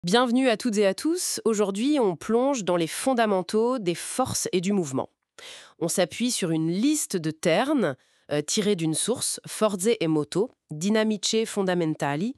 Bienvenue à toutes et à tous. Aujourd'hui, on plonge dans les fondamentaux des forces et du mouvement. On s'appuie sur une liste de termes tirés d'une source, Forze et Moto, Dinamiche Fondamentali.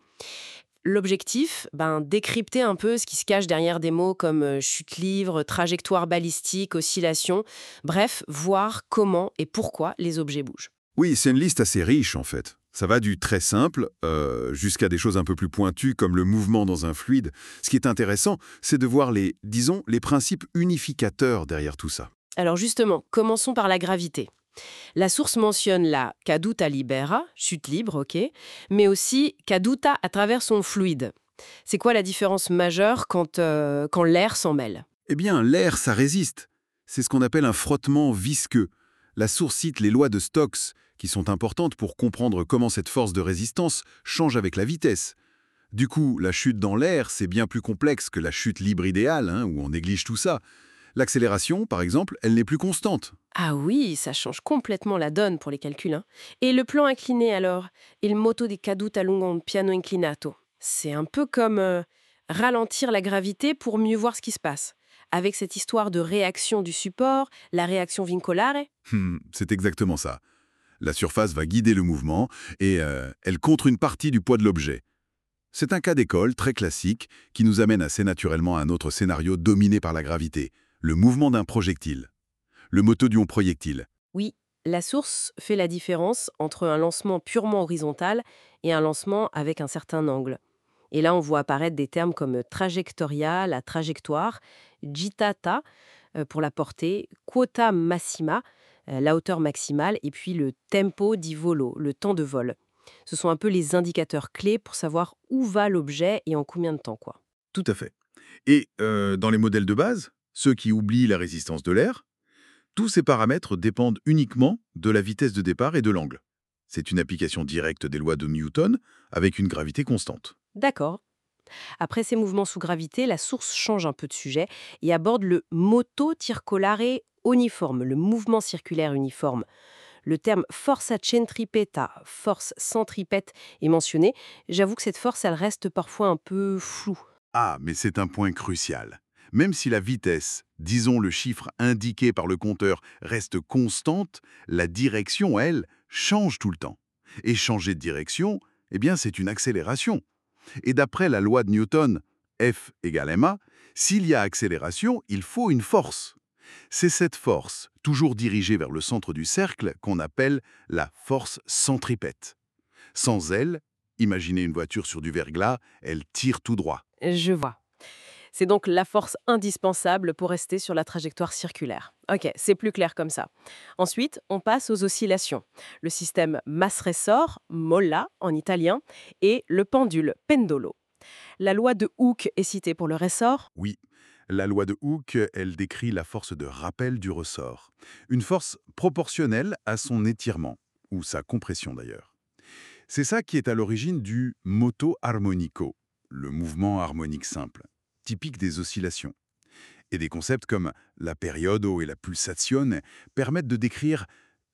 L'objectif, décrypter un peu ce qui se cache derrière des mots comme chute libre, trajectoire balistique, oscillation. Bref, voir comment et pourquoi les objets bougent. Oui, c'est une liste assez riche en fait. Ça va du très simple jusqu'à des choses un peu plus pointues comme le mouvement dans un fluide. Ce qui est intéressant, c'est de voir les principes unificateurs derrière tout ça. Alors justement, commençons par la gravité. La source mentionne la caduta libera, chute libre, ok, mais aussi caduta à travers son fluide. C'est quoi la différence majeure quand l'air s'en mêle? Eh bien, l'air, ça résiste. C'est ce qu'on appelle un frottement visqueux. La source cite les lois de Stokes, qui sont importantes pour comprendre comment cette force de résistance change avec la vitesse. Du coup, la chute dans l'air, c'est bien plus complexe que la chute libre idéale, où on néglige tout ça. L'accélération, par exemple, elle n'est plus constante. Ah oui, ça change complètement la donne pour les calculs, hein. Et le plan incliné alors? Il moto di caduta lungo un piano inclinato. C'est un peu comme ralentir la gravité pour mieux voir ce qui se passe. Avec cette histoire de réaction du support, la réaction vincolare. C'est exactement ça. La surface va guider le mouvement et elle contre une partie du poids de l'objet. C'est un cas d'école très classique qui nous amène assez naturellement à un autre scénario dominé par la gravité, le mouvement d'un projectile, le motodion projectile. Oui, la source fait la différence entre un lancement purement horizontal et un lancement avec un certain angle. Et là, on voit apparaître des termes comme trajectoria, la trajectoire, gittata pour la portée, quota massima, la hauteur maximale, et puis le tempo di volo, le temps de vol. Ce sont un peu les indicateurs clés pour savoir où va l'objet et en combien de temps, quoi. Tout à fait. Et dans les modèles de base, ceux qui oublient la résistance de l'air, tous ces paramètres dépendent uniquement de la vitesse de départ et de l'angle. C'est une application directe des lois de Newton avec une gravité constante. D'accord. Après ces mouvements sous gravité, la source change un peu de sujet et aborde le moto circolare uniforme, le mouvement circulaire uniforme. Le terme forza centripeta, force centripète, est mentionné. J'avoue que cette force, elle reste parfois un peu floue. Ah, mais c'est un point crucial. Même si la vitesse, disons le chiffre indiqué par le compteur, reste constante, la direction, elle, change tout le temps. Et changer de direction, eh bien, c'est une accélération. Et d'après la loi de Newton, F égale ma, s'il y a accélération, il faut une force. C'est cette force, toujours dirigée vers le centre du cercle, qu'on appelle la force centripète. Sans elle, imaginez une voiture sur du verglas, elle tire tout droit. Je vois. C'est donc la force indispensable pour rester sur la trajectoire circulaire. Ok, c'est plus clair comme ça. Ensuite, on passe aux oscillations. Le système masse-ressort, molla en italien, et le pendule, pendolo. La loi de Hooke est citée pour le ressort. Oui, la loi de Hooke, elle décrit la force de rappel du ressort. Une force proportionnelle à son étirement, ou sa compression d'ailleurs. C'est ça qui est à l'origine du moto armonico, le mouvement harmonique simple, typique des oscillations. Et des concepts comme la periodo et la pulsation permettent de décrire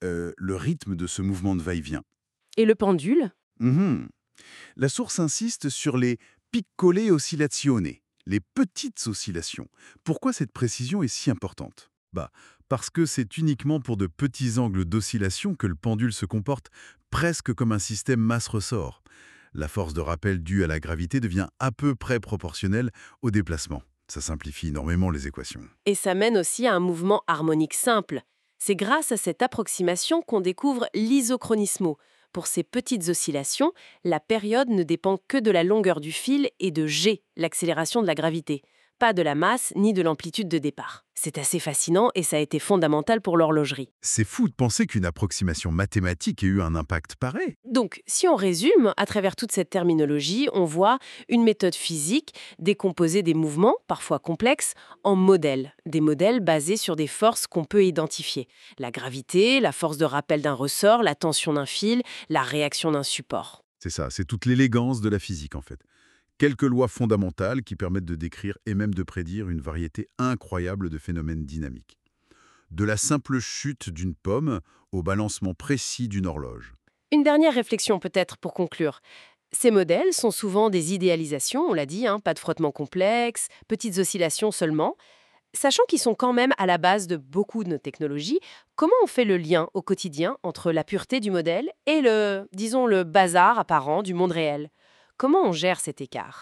le rythme de ce mouvement de va-et-vient. Et le pendule. Mhm. La source insiste sur les piccole oscillazioni, les petites oscillations. Pourquoi cette précision est si importante? Parce que c'est uniquement pour de petits angles d'oscillation que le pendule se comporte presque comme un système masse-ressort. La force de rappel due à la gravité devient à peu près proportionnelle au déplacement. Ça simplifie énormément les équations. Et ça mène aussi à un mouvement harmonique simple. C'est grâce à cette approximation qu'on découvre l'isochronismo. Pour ces petites oscillations, la période ne dépend que de la longueur du fil et de g, l'accélération de la gravité, pas de la masse ni de l'amplitude de départ. C'est assez fascinant et ça a été fondamental pour l'horlogerie. C'est fou de penser qu'une approximation mathématique ait eu un impact pareil. Donc, si on résume, à travers toute cette terminologie, on voit une méthode physique décomposer des mouvements, parfois complexes, en modèles. Des modèles basés sur des forces qu'on peut identifier. La gravité, la force de rappel d'un ressort, la tension d'un fil, la réaction d'un support. C'est ça, c'est toute l'élégance de la physique en fait. Quelques lois fondamentales qui permettent de décrire et même de prédire une variété incroyable de phénomènes dynamiques. De la simple chute d'une pomme au balancement précis d'une horloge. Une dernière réflexion peut-être pour conclure. Ces modèles sont souvent des idéalisations, on l'a dit, hein, pas de frottement complexe, petites oscillations seulement. Sachant qu'ils sont quand même à la base de beaucoup de nos technologies, comment on fait le lien au quotidien entre la pureté du modèle et le, disons, le bazar apparent du monde réel? Comment on gère cet écart?